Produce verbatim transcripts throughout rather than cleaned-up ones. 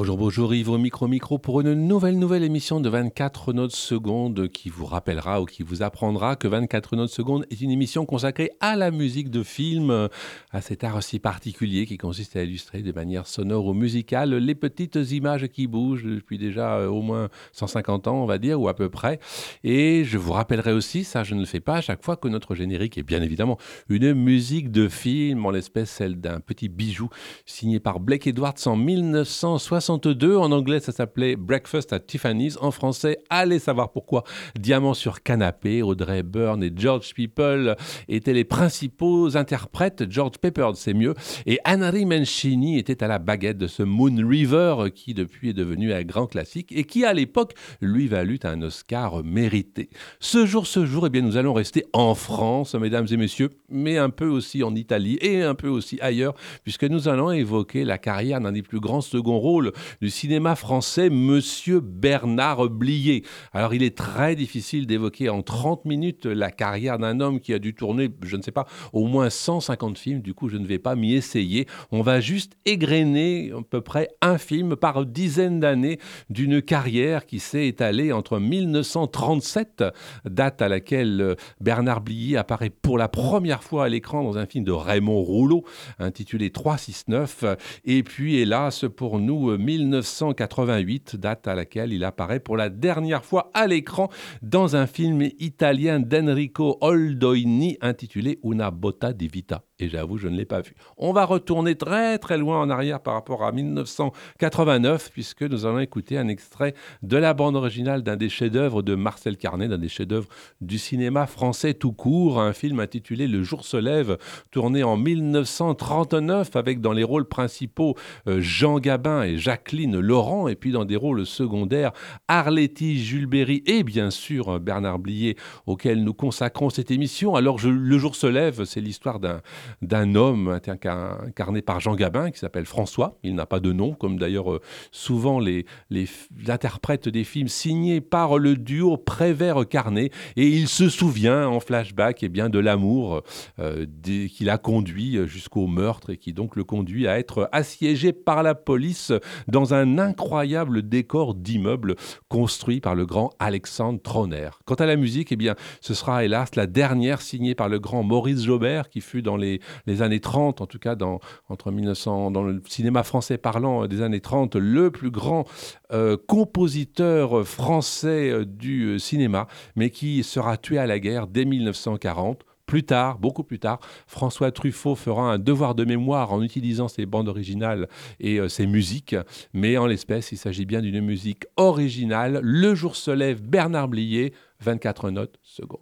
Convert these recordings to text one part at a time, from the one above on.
Bonjour, bonjour Yves au micro micro pour une nouvelle nouvelle émission de vingt-quatre notes secondes qui vous rappellera ou qui vous apprendra que vingt-quatre notes secondes est une émission consacrée à la musique de film, à cet art aussi particulier qui consiste à illustrer de manière sonore ou musicale les petites images qui bougent depuis déjà au moins cent cinquante ans on va dire ou à peu près. Et je vous rappellerai aussi, ça je ne le fais pas à chaque fois, que notre générique est bien évidemment une musique de film, en l'espèce celle d'un petit bijou signé par Blake Edwards en mille neuf cent soixante-deux. En anglais, ça s'appelait Breakfast at Tiffany's. En français, allez savoir pourquoi. Diamant sur canapé, Audrey Byrne et George People étaient les principaux interprètes. George Pepper, c'est mieux. Et Henry Mancini était à la baguette de ce Moon River qui depuis est devenu un grand classique et qui à l'époque lui valut un Oscar mérité. Ce jour, ce jour, eh bien, nous allons rester en France, mesdames et messieurs, mais un peu aussi en Italie et un peu aussi ailleurs, puisque nous allons évoquer la carrière d'un des plus grands second rôles du cinéma français, Monsieur Bernard Blier. Alors, il est très difficile d'évoquer en trente minutes la carrière d'un homme qui a dû tourner, je ne sais pas, au moins cent cinquante films. Du coup, je ne vais pas m'y essayer. On va juste égrener à peu près un film par dizaine d'années d'une carrière qui s'est étalée entre mille neuf cent trente-sept, date à laquelle Bernard Blier apparaît pour la première fois à l'écran dans un film de Raymond Rouleau, intitulé trois cent soixante-neuf, et puis hélas pour nous mille neuf cent quatre-vingt-huit, date à laquelle il apparaît pour la dernière fois à l'écran dans un film italien d'Enrico Oldoini intitulé Una botta di vita. Et j'avoue, je ne l'ai pas vu. On va retourner très très loin en arrière par rapport à mille neuf cent quatre-vingt-neuf, puisque nous allons écouter un extrait de la bande originale d'un des chefs-d'œuvre de Marcel Carné, d'un des chefs-d'œuvre du cinéma français tout court, un film intitulé Le jour se lève, tourné en mille neuf cent trente-neuf, avec dans les rôles principaux euh, Jean Gabin et Jacqueline Laurent, et puis dans des rôles secondaires Arletty, Jules Berry et bien sûr Bernard Blier, auquel nous consacrons cette émission. Alors je, Le jour se lève, c'est l'histoire d'un d'un homme incarné par Jean Gabin qui s'appelle François. Il n'a pas de nom, comme d'ailleurs euh, souvent les, les, les interprètes des films signés par le duo Prévert-Carné. Et il se souvient en flashback eh bien, de l'amour euh, des, qui l'a conduit jusqu'au meurtre et qui donc le conduit à être assiégé par la police dans un incroyable décor d'immeuble construit par le grand Alexandre Troner. Quant à la musique, eh bien, ce sera hélas la dernière signée par le grand Maurice Jaubert qui fut dans les les années trente, en tout cas dans, entre mille neuf cents, dans le cinéma français parlant des années trente, le plus grand euh, compositeur français euh, du euh, cinéma, mais qui sera tué à la guerre dès mille neuf cent quarante. Plus tard, beaucoup plus tard, François Truffaut fera un devoir de mémoire en utilisant ses bandes originales et euh, ses musiques, mais en l'espèce, il s'agit bien d'une musique originale. Le jour se lève, Bernard Blier, vingt-quatre notes secondes.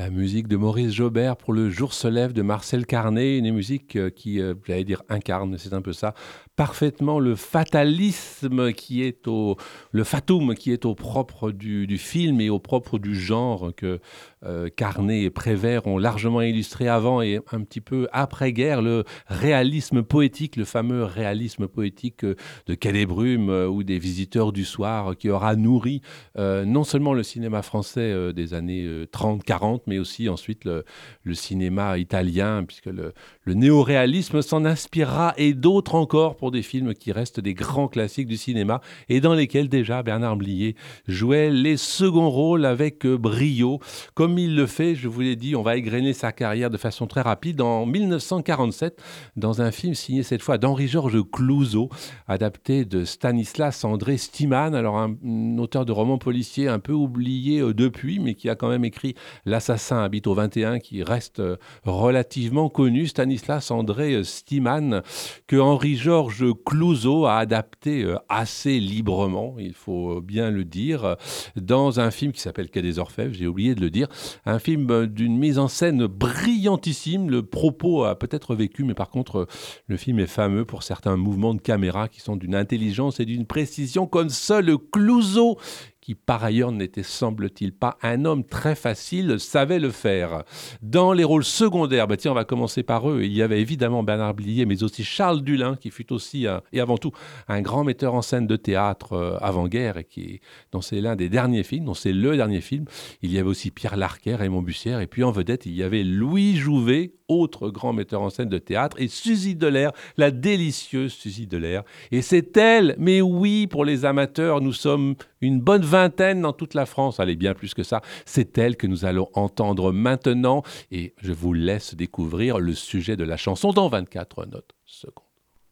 La musique de Maurice Jaubert pour Le jour se lève de Marcel Carné, une musique euh, qui, euh, j'allais dire, incarne, c'est un peu ça, parfaitement le fatalisme qui est au, le fatum qui est au propre du, du film et au propre du genre que euh, Carné et Prévert ont largement illustré avant et un petit peu après-guerre, le réalisme poétique, le fameux réalisme poétique euh, de Quai des Brumes euh, ou des Visiteurs du soir qui aura nourri euh, non seulement le cinéma français euh, des années euh, trente quarante, mais aussi ensuite le, le cinéma italien, puisque le, le néoréalisme s'en inspirera, et d'autres encore pour des films qui restent des grands classiques du cinéma et dans lesquels déjà Bernard Blier jouait les seconds rôles avec euh, brio. Comme il le fait, je vous l'ai dit, on va égrener sa carrière de façon très rapide en mille neuf cent quarante-sept dans un film signé cette fois d'Henri-Georges Clouzot, adapté de Stanislas André Stimann, alors un, un auteur de romans policiers un peu oublié euh, depuis, mais qui a quand même écrit L'assassin habite au vingt et un, qui reste euh, relativement connu. Stanislas André Stimann, que Henri-Georges Clouzot a adapté euh, assez librement, il faut bien le dire, dans un film qui s'appelle Quai des Orfèvres, j'ai oublié de le dire, un film euh, d'une mise en scène brillantissime. Le propos a peut-être vécu, mais par contre, euh, le film est fameux pour certains mouvements de caméra qui sont d'une intelligence et d'une précision comme seul Clouzot, qui par ailleurs n'était, semble-t-il, pas un homme très facile, savait le faire. Dans les rôles secondaires, bah tiens, on va commencer par eux. Il y avait évidemment Bernard Blier, mais aussi Charles Dulin, qui fut aussi, un, et avant tout, un grand metteur en scène de théâtre euh, avant-guerre, et qui, dont c'est l'un des derniers films, dont c'est le dernier film. Il y avait aussi Pierre Larquet, Raymond Bussière, et puis en vedette, il y avait Louis Jouvet, autre grand metteur en scène de théâtre, et Suzy Delair, la délicieuse Suzy Delair. Et c'est elle, mais oui, pour les amateurs, nous sommes une bonne vingtaine dans toute la France, allez, bien plus que ça, c'est elle que nous allons entendre maintenant, et je vous laisse découvrir le sujet de la chanson dans vingt-quatre notes secondes.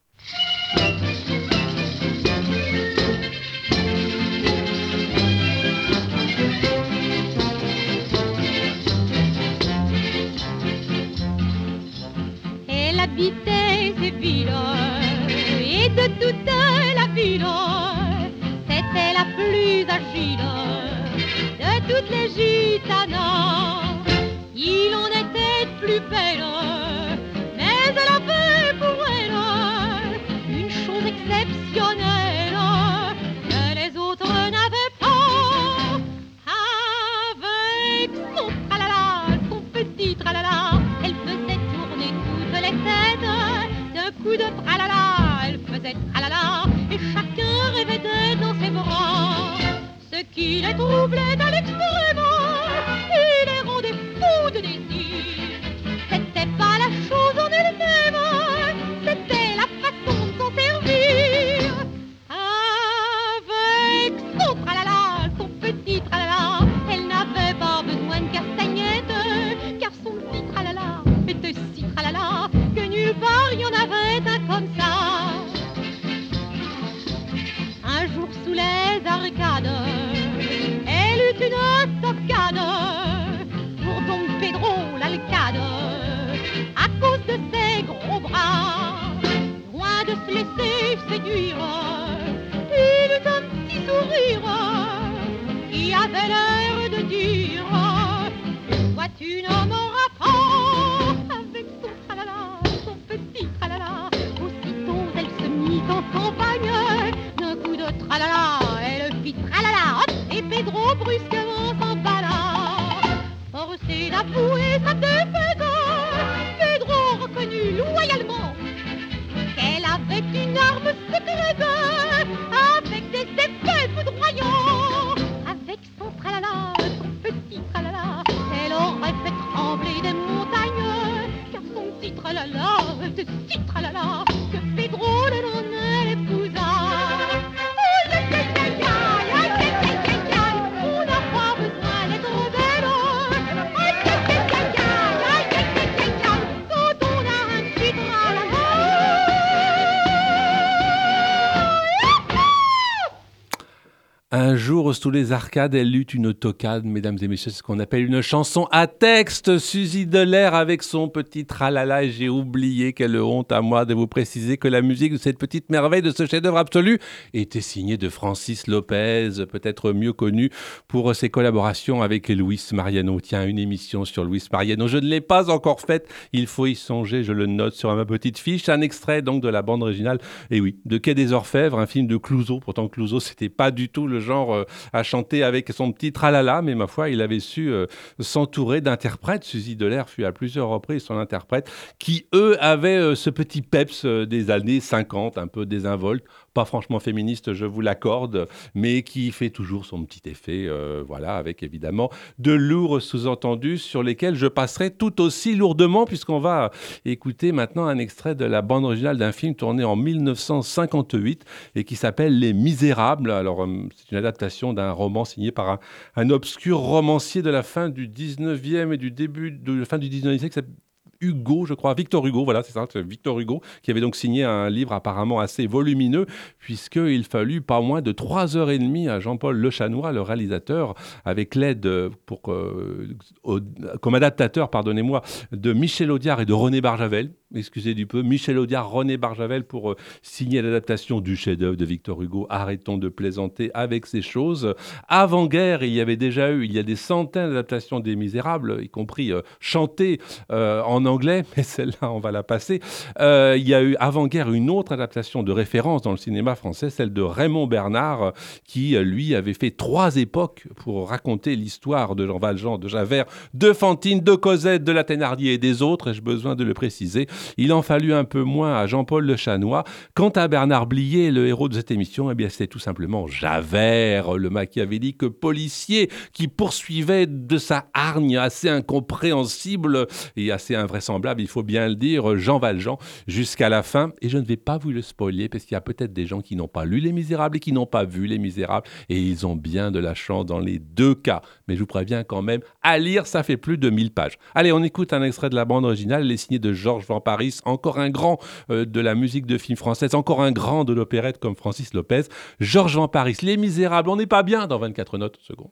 Elle habitait ces villes, et de toute la ville, c'était la plus agile de toutes les gitanas. Il en était plus belle, mais elle avait pour elle une chose exceptionnelle que les autres n'avaient pas. Avec son tralala, son petit tralala, elle faisait tourner toutes les têtes d'un coup de tralala. Elle faisait tralala et chacun rêvait d'être dans ses bras. Ce qui les troublait à l'extrême et les rendait fous de désir, c'était pas la chose en elle-même, c'était la façon de s'en servir. Avec son tralala, son petit tralala, elle n'avait pas besoin de castagnettes, car son petit tralala était si tralala que nulle part il y en avait un comme ça. Un jour sous les arcades, elle eut une stockade pour Don Pedro l'Alcade, à cause de ses gros bras. Loin de se laisser séduire, il eut un petit sourire qui avait l'air de dire: vois-tu, ne m'auras pas. Avec son tralala, son petit tralala, aussitôt elle se mit en campagne. D'un coup de tralala, elle fit tralala, hop, et Pedro brusquement s'emballa. Forcé d'avouer sa défaite, Pedro reconnut loyalement qu'elle avait une arme secrète avec des effets foudroyants. Avec son tralala, son petit tralala, elle aurait fait trembler des montagnes, car son petit tralala était si tralala que Pedro le lendemain l'épousa. Oh, aïe, aïe, aïe, aïe, aïe, aïe, aïe, aïe, on n'a pas besoin d'être belle. Aïe, aïe, aïe, aïe, aïe, aïe, aïe, aïe, aïe, quand on a un petit tralala. Un jour sous les arcades, elle eut une toccade, mesdames et messieurs, c'est ce qu'on appelle une chanson à texte. Suzy Delair avec son petit tralala, et j'ai oublié, quelle honte à moi de vous préciser que la musique de cette petite merveille, de ce chef-d'œuvre absolu, était signée de Francis Lopez, peut-être mieux connu pour ses collaborations avec Luis Mariano. Tiens, une émission sur Luis Mariano, je ne l'ai pas encore faite, il faut y songer, je le note sur ma petite fiche. Un extrait donc de la bande originale, et oui, de Quai des Orfèvres, un film de Clouzot. Pourtant Clouzot, c'était pas du tout le genre euh, à chanter avec son petit tralala, mais ma foi, il avait su euh, s'entourer d'interprètes. Suzy Delair fut à plusieurs reprises son interprète, qui eux avaient euh, ce petit peps euh, des années cinquante, un peu désinvolte, pas franchement féministe, je vous l'accorde, mais qui fait toujours son petit effet, euh, voilà, avec évidemment de lourds sous-entendus sur lesquels je passerai tout aussi lourdement, puisqu'on va écouter maintenant un extrait de la bande originale d'un film tourné en mille neuf cent cinquante-huit et qui s'appelle Les Misérables. Alors, euh, c'est une adaptation d'un roman signé par un, un obscur romancier de la fin du dix-neuvième et du début de la fin du dix-neuvième siècle, Hugo, je crois, Victor Hugo, voilà, c'est ça, c'est Victor Hugo, qui avait donc signé un livre apparemment assez volumineux, puisqu'il fallut pas moins de trois heures et demie à Jean-Paul Lechanois, le réalisateur, avec l'aide pour, euh, au, comme adaptateur, pardonnez-moi, de Michel Audiard et de René Barjavel, excusez du peu, Michel Audiard, René Barjavel, pour euh, signer l'adaptation du chef-d'œuvre de Victor Hugo. Arrêtons de plaisanter avec ces choses. Avant-guerre, il y avait déjà eu, il y a des centaines d'adaptations des Misérables, y compris euh, chantées euh, en anglais, mais celle-là, on va la passer. Euh, il y a eu avant-guerre une autre adaptation de référence dans le cinéma français, celle de Raymond Bernard, qui, lui, avait fait trois époques pour raconter l'histoire de Jean Valjean, de Javert, de Fantine, de Cosette, de la Thénardier et des autres, ai-je besoin de le préciser. Il en fallut un peu moins à Jean-Paul Lechanois. Quant à Bernard Blier, le héros de cette émission, eh bien, c'est tout simplement Javert, le machiavélique policier qui poursuivait de sa hargne assez incompréhensible et assez invraisemblable, il faut bien le dire, Jean Valjean, jusqu'à la fin. Et je ne vais pas vous le spoiler, parce qu'il y a peut-être des gens qui n'ont pas lu Les Misérables et qui n'ont pas vu Les Misérables, et ils ont bien de la chance dans les deux cas. Mais je vous préviens quand même, à lire, ça fait plus de mille pages. Allez, on écoute un extrait de la bande originale, elle est signée de Georges Van Paris, encore un grand euh, de la musique de film française, encore un grand de l'opérette comme Francis Lopez. Georges Van Paris, Les Misérables, on n'est pas bien dans vingt-quatre notes secondes.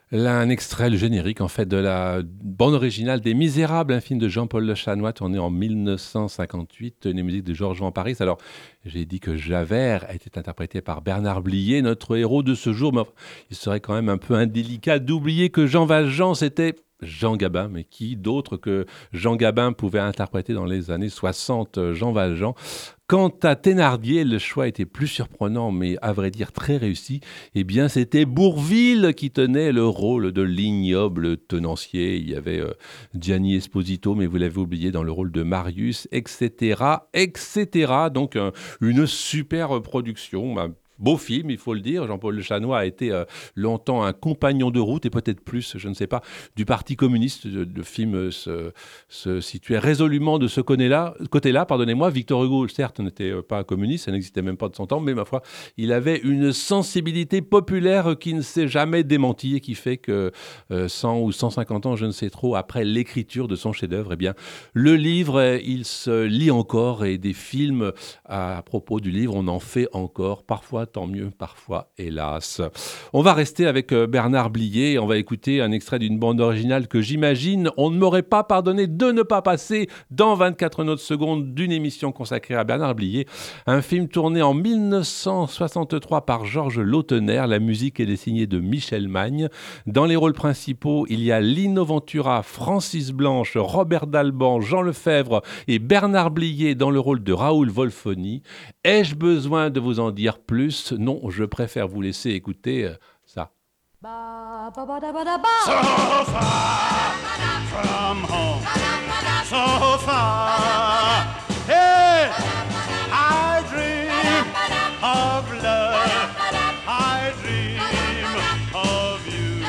Là, un extrait, le générique en fait de la bande originale des Misérables, un film de Jean-Paul Le Chanois tourné en mille neuf cent cinquante-huit, une musique de Georges Paris. Alors, j'ai dit que Javert était interprété par Bernard Blier, notre héros de ce jour, mais enfin, il serait quand même un peu indélicat d'oublier que Jean Valjean, c'était Jean Gabin, mais qui d'autre que Jean Gabin pouvait interpréter dans les années soixante Jean Valjean? Quant à Thénardier, le choix était plus surprenant, mais à vrai dire très réussi. Eh bien, c'était Bourvil qui tenait le rôle de l'ignoble tenancier. Il y avait euh, Gianni Esposito, mais vous l'avez oublié, dans le rôle de Marius, et cetera, et cetera. Donc, euh, une super production. Bah, beau film, il faut le dire. Jean-Paul Le Chanois a été euh, longtemps un compagnon de route et peut-être plus, je ne sais pas, du Parti communiste. Le film se, se situait résolument de ce côté-là. côté-là pardonnez-moi. Victor Hugo, certes, n'était pas communiste, ça n'existait même pas de son temps, mais ma foi, il avait une sensibilité populaire qui ne s'est jamais démentie et qui fait que euh, cent ou cent cinquante ans, je ne sais trop, après l'écriture de son chef-d'œuvre, eh bien, le livre, il se lit encore et des films à, à propos du livre, on en fait encore, parfois tant mieux, parfois hélas. On va rester avec Bernard Blier, on va écouter un extrait d'une bande originale que j'imagine on ne m'aurait pas pardonné de ne pas passer dans vingt-quatre notes secondes d'une émission consacrée à Bernard Blier. Un film tourné en mille neuf cent soixante-trois par Georges Lautener, la musique est signée de Michel Magne. Dans les rôles principaux, il y a Lino Ventura, Francis Blanche, Robert Dalban, Jean Lefebvre et Bernard Blier dans le rôle de Raoul Wolfoni. Ai-je besoin de vous en dire plus? Non, je préfère vous laisser écouter euh, ça. Ba, ba, ba, da, ba, da, ba. So far from home, so far. Hey, I dream of love, I dream of you.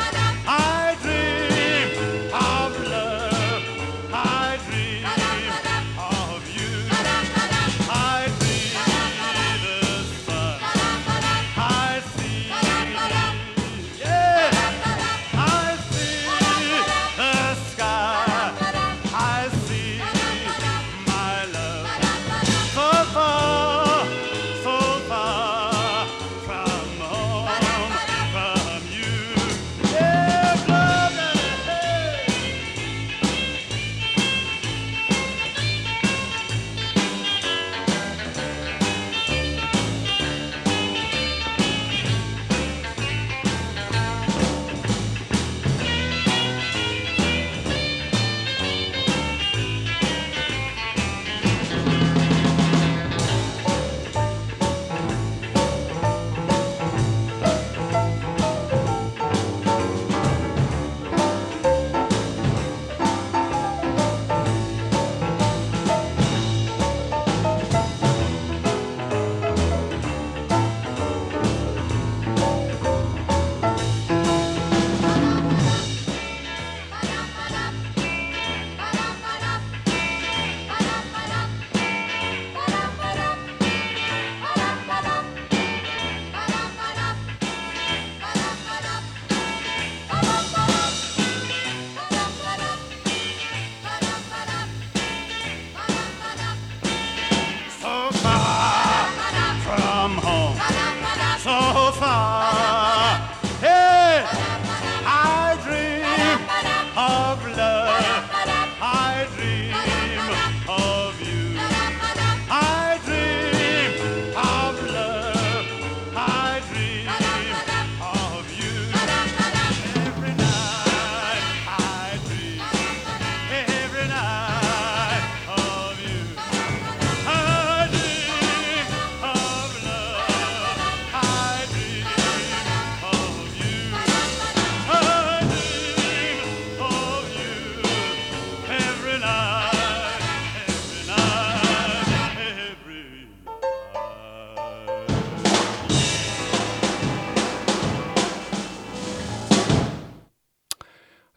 I dream of love, I dream of you. I see the sun, I see, yeah, I see the sky, I see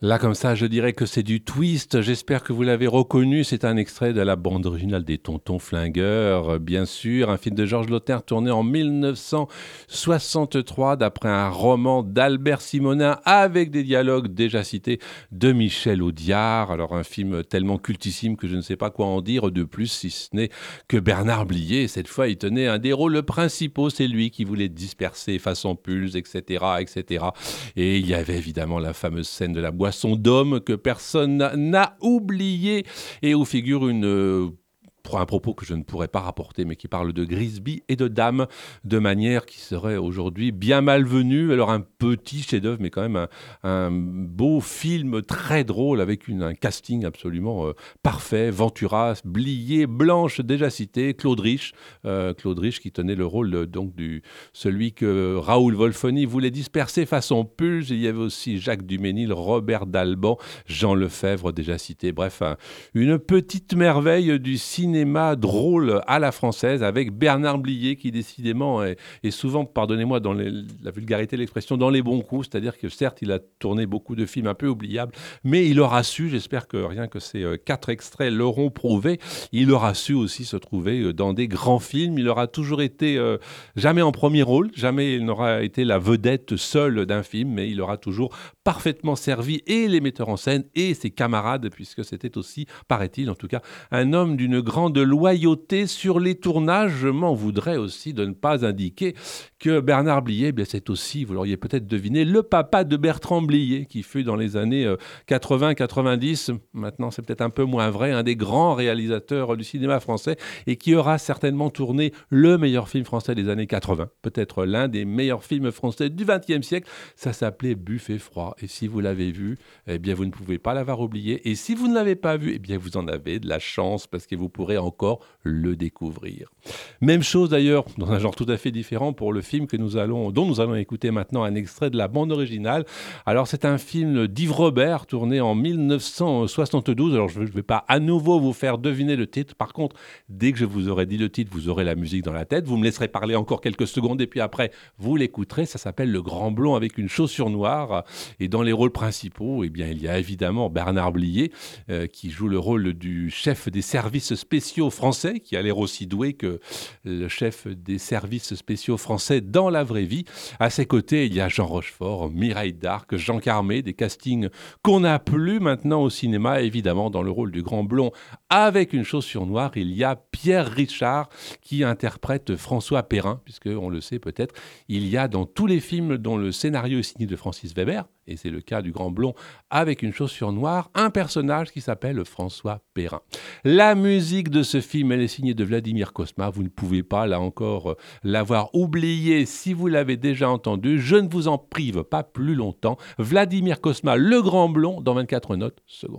Là, comme ça, je dirais que c'est du twist. J'espère que vous l'avez reconnu. C'est un extrait de la bande originale des Tontons Flingueurs, bien sûr. Un film de Georges Lautner tourné en mille neuf cent soixante-trois d'après un roman d'Albert Simonin avec des dialogues déjà cités de Michel Audiard. Alors, un film tellement cultissime que je ne sais pas quoi en dire de plus, si ce n'est que Bernard Blier, cette fois, il tenait un des rôles principaux. C'est lui qui voulait disperser façon Pulse, et cetera, et cetera. Et il y avait évidemment la fameuse scène de la boisson d'homme que personne n'a oublié et où figure une... Euh, pour un propos que je ne pourrais pas rapporter, mais qui parle de Grisby et de dames, de manière qui serait aujourd'hui bien malvenue. Alors un petit chef-d'œuvre, mais quand même un, un beau film très drôle, avec une, un casting absolument euh, parfait. Ventura, Blier, Blanche, déjà cité, Claude Rich, euh, Claude Rich qui tenait le rôle euh, donc du celui que Raoul Wolfoni voulait disperser façon Pulse. Il y avait aussi Jacques Duménil, Robert Dalban, Jean Lefebvre, déjà cité. Bref, un, une petite merveille du cinéma cinéma drôle à la française avec Bernard Blier qui décidément est, est souvent, pardonnez-moi dans les, la vulgarité de l'expression, dans les bons coups, c'est-à-dire que certes il a tourné beaucoup de films un peu oubliables, mais il aura su, j'espère que rien que ces euh, quatre extraits l'auront prouvé, il aura su aussi se trouver euh, dans des grands films, il aura toujours été euh, jamais en premier rôle, jamais il n'aura été la vedette seule d'un film, mais il aura toujours parfaitement servi et les metteurs en scène et ses camarades, puisque c'était aussi, paraît-il en tout cas, un homme d'une grande loyauté sur les tournages. Je m'en voudrais aussi de ne pas indiquer que Bernard Blier, eh bien, c'est aussi, vous l'auriez peut-être deviné, le papa de Bertrand Blier, qui fut dans les années quatre-vingts quatre-vingt-dix, maintenant c'est peut-être un peu moins vrai, un des grands réalisateurs du cinéma français et qui aura certainement tourné le meilleur film français des années quatre-vingts, peut-être l'un des meilleurs films français du vingtième siècle. Ça s'appelait Buffet froid. Et si vous l'avez vu, eh bien, vous ne pouvez pas l'avoir oublié. Et si vous ne l'avez pas vu, eh bien, vous en avez de la chance parce que vous pourrez encore le découvrir. Même chose d'ailleurs, dans un genre tout à fait différent pour le film que nous allons, dont nous allons écouter maintenant un extrait de la bande originale. Alors, c'est un film d'Yves Robert tourné en mille neuf cent soixante-douze. Alors, je ne vais pas à nouveau vous faire deviner le titre. Par contre, dès que je vous aurai dit le titre, vous aurez la musique dans la tête. Vous me laisserez parler encore quelques secondes et puis après, vous l'écouterez. Ça s'appelle Le Grand Blond avec une chaussure noire. Et dans les rôles principaux, eh bien, il y a évidemment Bernard Blier euh, qui joue le rôle du chef des services spéciaux français, qui a l'air aussi doué que le chef des services spéciaux français dans la vraie vie. À ses côtés, il y a Jean Rochefort, Mireille d'Arc, Jean Carmé, des castings qu'on n'a plus maintenant au cinéma. Évidemment, dans le rôle du Grand Blond avec une chaussure noire, il y a Pierre Richard qui interprète François Perrin, puisque on le sait peut-être, il y a dans tous les films dont le scénario est signé de Francis Weber, et c'est le cas du Grand Blond avec une chaussure noire, un personnage qui s'appelle François Perrin. La musique de ce film, elle est signée de Vladimir Cosma. Vous ne pouvez pas, là encore, l'avoir oublié si vous l'avez déjà entendu. Je ne vous en prive pas plus longtemps. Vladimir Cosma, le Grand Blond, dans vingt-quatre notes secondes.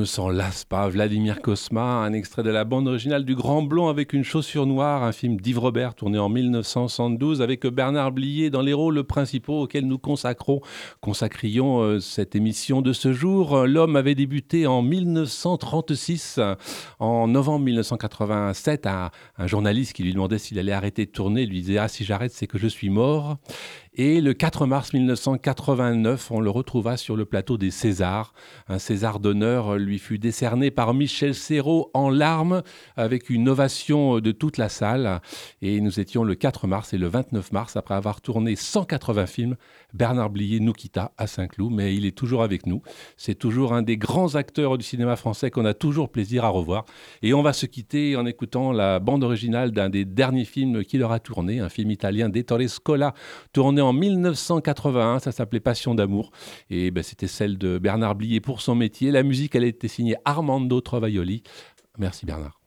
s'en lasse pas. Vladimir Cosma, un extrait de la bande originale du Grand Blond avec une chaussure noire, un film d'Yves Robert tourné en mille neuf cent soixante-douze avec Bernard Blier dans les rôles principaux auxquels nous consacrons, consacrions euh, cette émission de ce jour. L'homme avait débuté en mille neuf cent trente-six. En novembre mille neuf cent quatre-vingt-sept, un, un journaliste qui lui demandait s'il allait arrêter de tourner lui disait « Ah, si j'arrête, c'est que je suis mort ». Et le quatre mars mille neuf cent quatre-vingt-neuf, on le retrouva sur le plateau des Césars. Un César d'honneur lui fut décerné par Michel Serrault en larmes, avec une ovation de toute la salle. Et nous étions le quatre mars et le vingt-neuf mars, après avoir tourné cent quatre-vingts films, Bernard Blier nous quitta à Saint-Cloud, mais il est toujours avec nous. C'est toujours un des grands acteurs du cinéma français qu'on a toujours plaisir à revoir. Et on va se quitter en écoutant la bande originale d'un des derniers films qu'il aura tourné, un film italien d'Ettore Scola, tourné en mille neuf cent quatre-vingt-un, ça s'appelait Passion d'amour, et ben, c'était celle de Bernard Blier pour son métier. La musique, elle a été signée Armando Trovaioli. Merci Bernard.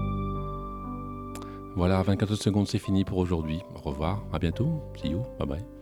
Voilà, vingt-quatre secondes, c'est fini pour aujourd'hui. Au revoir, à bientôt, see you, bye bye.